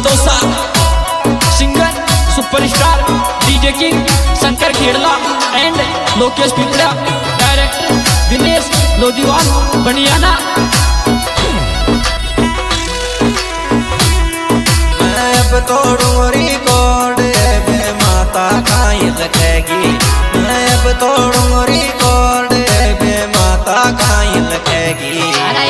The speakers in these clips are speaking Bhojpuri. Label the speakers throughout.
Speaker 1: Dosa, singer superstar DJ king Shankar Khedla and Lokesh Pingda, director Dinesh Lodhiwal Baniyana.
Speaker 2: मैं अब तोड़ूं रिकॉर्ड बे माता काई लखेगी, मैं अब तोड़ूं रिकॉर्ड बे माता काई लखेगी।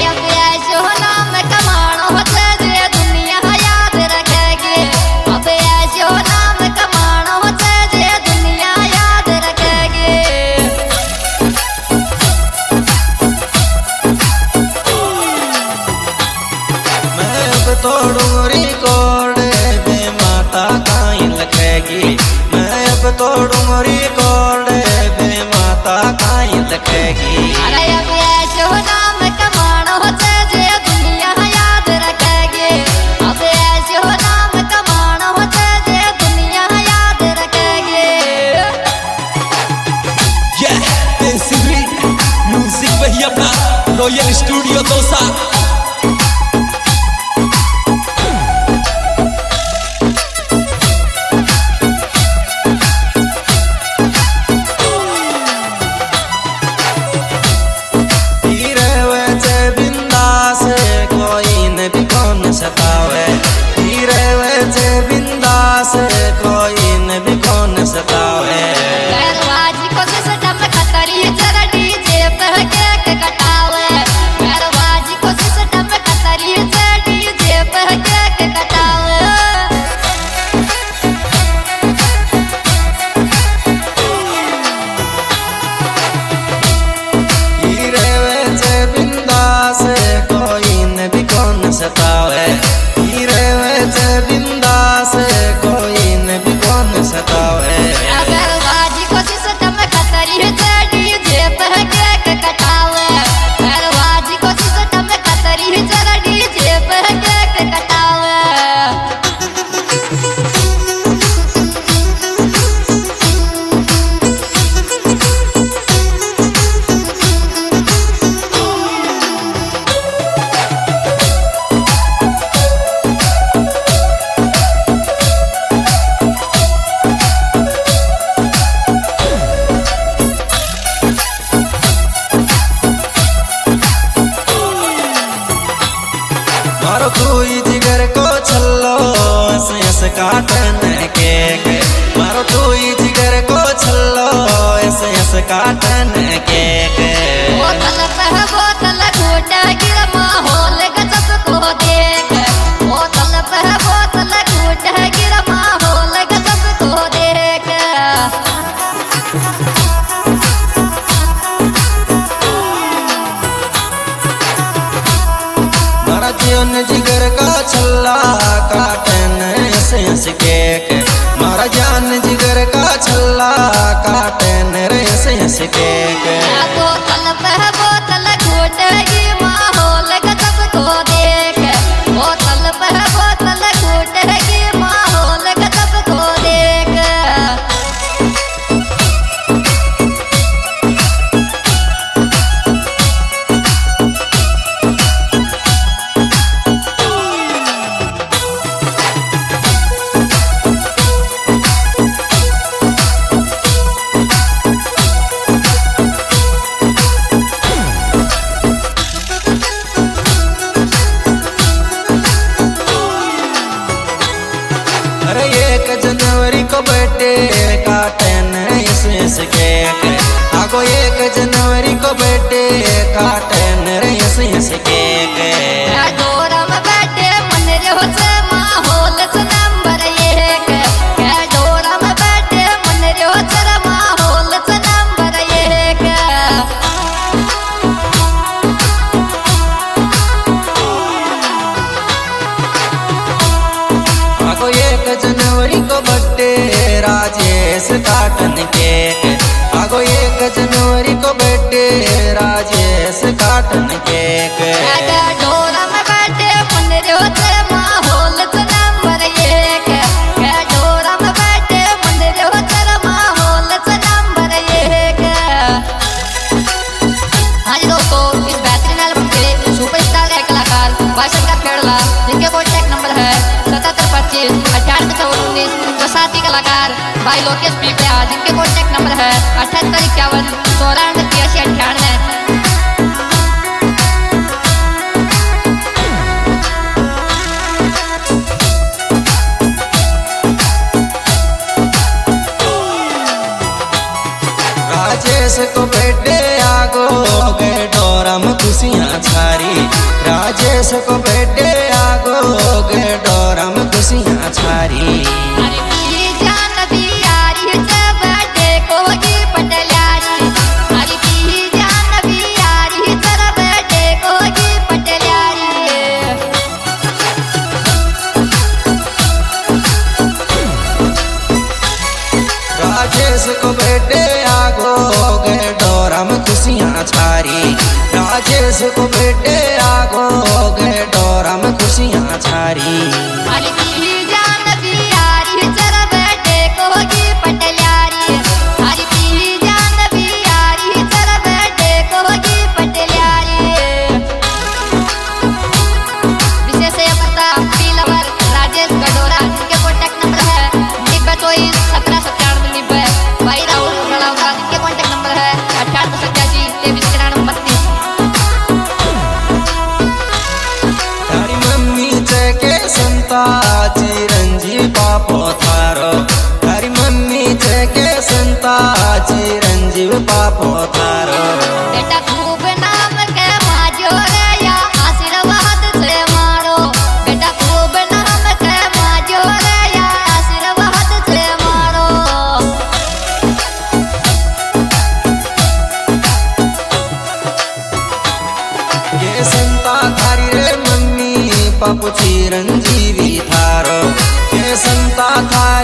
Speaker 2: तोड़ूं रिकॉर्ड बे माता काई लखेगी, मैं अब तोड़ूं रिकॉर्ड बे माता काई लखेगी।
Speaker 1: म्यूजिक वही अपना रॉयल स्टूडियो दोसा।
Speaker 2: सतावे हीरे वैसे बिंदास कोई न भी कौन सतावे।
Speaker 3: दरवाजी को सिस्टम खतरी जरा डीजे पे केक कटावे, दरवाजी को सिस्टम खतरी जरा डीजे पे केक कटावे।
Speaker 2: हीरे वैसे बिंदास कोई न भी कौन सतावे, बिंदास कोई न भी कौन सतावे।
Speaker 3: दरवाजी को सिस्टम खतरी डीजे पे केक कटावे, दरवाजी को सिस्टम खतरी जरा डीजे पे केक कटावे।
Speaker 2: मारो कोई जिगर को छल्लो ऐसे काटन केक, मारो कोई जिगर को छल्लो ऐसे काटन केक।
Speaker 3: बोतल पे बोतल घूट गिर माहौल गजब को देख, बोतल पे बोतल घूट गिर माहौल गजब को देख।
Speaker 2: मारा जीवन जिगर का छल्ला काटन ऐसे केक, मारा जान जिगर का छल्ला काटन ऐसे केक।
Speaker 3: बोतल पे बोतल घूट गिर माहौल गजब को देख, बोतल पे बोतल घूट गिर माहौल गजब को देख।
Speaker 2: अरे 1 जनवरी को बर्थडे काटन इस केक, आगो 1 जनवरी को बर्थडे काटन इस केक।
Speaker 3: डोरम बैठे मन रो से माहौल से नंबर 1, डोरम बैठे मन रो से माहौल से नंबर 1।
Speaker 2: आगो 1 जनवरी को बर्थडे राजेश काटन केक, आगो 1 जनवरी को बर्थडे राजेश काटन केक।
Speaker 3: डोरम बैठे मन रो से माहौल से नंबर 1, डोरम बैठे मन रो से माहौल से नंबर 1। हाँ जी दोस्तों, इस बेहतरीन एल्बम के सुपरस्टार कलाकार भाई शंकर खेड़ला, जिनके कॉन्टैक्ट नंबर है 77 25 जो साथी कलाकार भाई लोकेश पीपे जिनके कॉन्टेक्ट नंबर है 7851 94
Speaker 2: राजेश को बेटे आगो गे डोरम खुशियाँ छारी राजेश को बेटे आगो गे डोरम खुशियाँ छारी
Speaker 3: अरे की जान बियारी जब बेटे को की पटल्यारी अरे की जान बियारी जब बेटे को की पटल्यारी
Speaker 2: राजेश को बेटे आगो गे डोरम खुशियाँ छारी राजेश को बेटे आगो गे डोरम खुशियाँ छारी
Speaker 3: अरे की जान बियारी जब बेटे को की पटल्यारी अरे की जान बियारी जब बेटे को की पटल्यारी विशेष पता पीलवर राजेश गडोरा जिनके कॉन्टेक्ट नंबर है 24 17 97 भाई राहुल गलावका जिनके कॉन्टेक्ट नंबर है 8887 23
Speaker 2: तारी मम्मी के संता चिरंजीव पापो थारो तारी मम्मी के संता चिरंजीव पापो थारो
Speaker 3: बेटा खूब नाम के माजो रे या आशीर्वाद से मारो बेटा खूब नाम के माजो रे या आशीर्वाद से मारो
Speaker 2: ये संता थारी रे मम्मी पापो चिरंजीवी थारो ये संता थारी